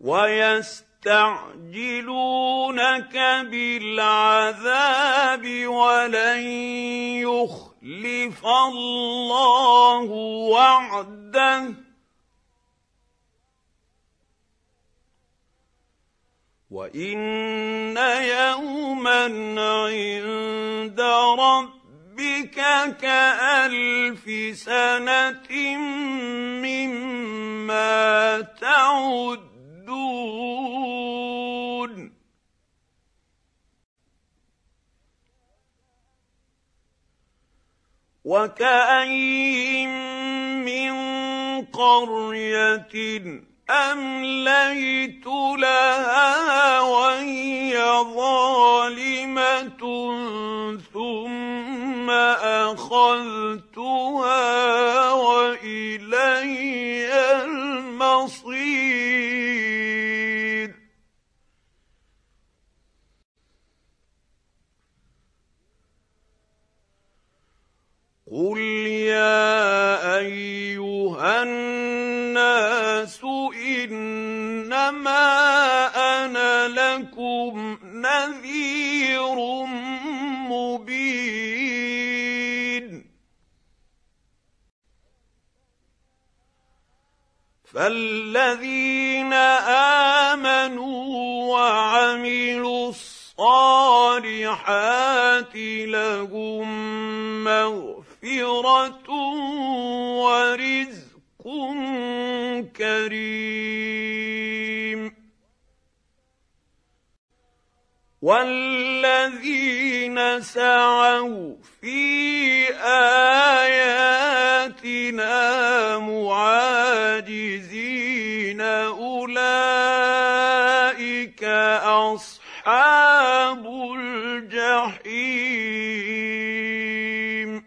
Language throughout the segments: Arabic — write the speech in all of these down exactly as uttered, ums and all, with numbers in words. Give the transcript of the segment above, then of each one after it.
ويستعجلونك بالعذاب ولن يخلف الله وعده وإن يوما عند ربك كألف سنة مما تعدون وكأين من قرية أمليت لها وهي ظالمة ثم أخذتها وإلي المصير قل يا أيها الناس إنما أنا لكم نذير مبين فالذين آمنوا وعملوا الصالحات لهم مغفرة ورزق كريم والذين سعوا في آياتنا معاجزين أولئك أصحاب الجحيم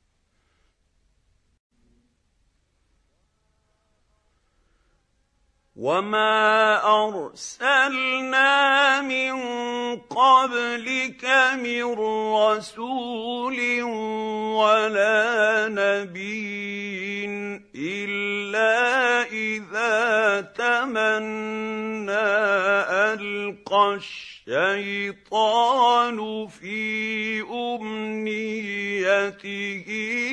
وما أرسلنا من قبلك من رسول ولا نبي إلا إذا تمنى ألقى الشيطان في أمنيته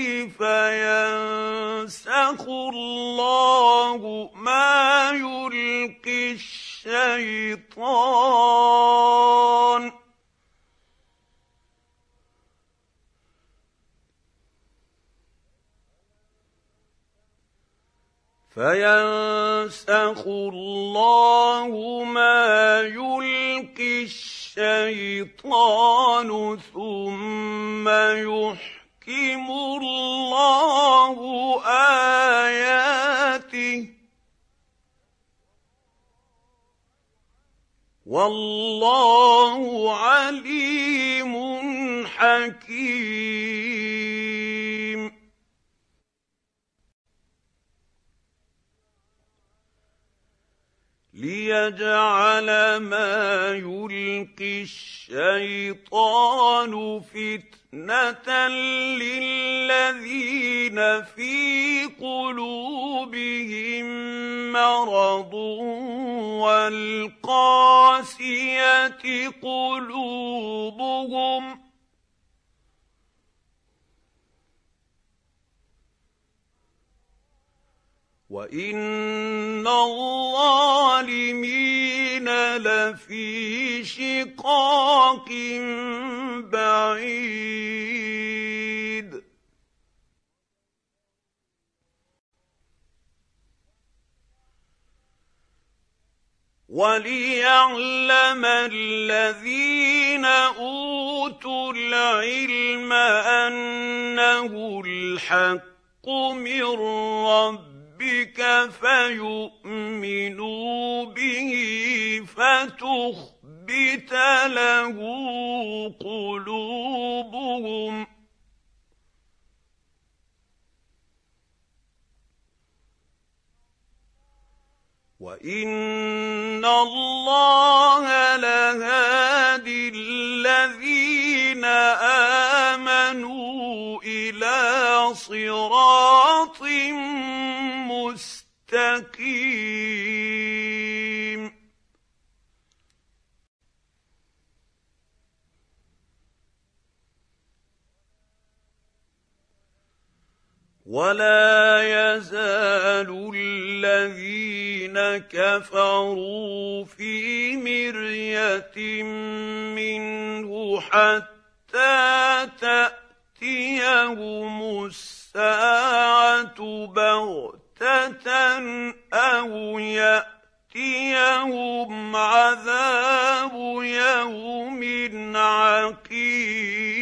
فينسخ الله ما يلقي الشيطان فينسخ الله ما يلقي الشيطان ثم يحكم الله آياته والله عليم حكيم ليجعل ما يلقي الشيطان فتنة للذين في قلوبهم مرض والقاسية قلوبهم وإن الظالمين لفي شقاق بعيد وليعلم الذين أوتوا العلم أنه الحق من ربهم بك فيؤمنوا به فتخبت له قلوبهم وإن الله لهادي الذين آمنوا إلى صراط مستقيم ولا يزال الذين كفروا في مرية منه حتى تأتيهم الساعة بغتة أو يأتيهم عذاب يوم عقيم.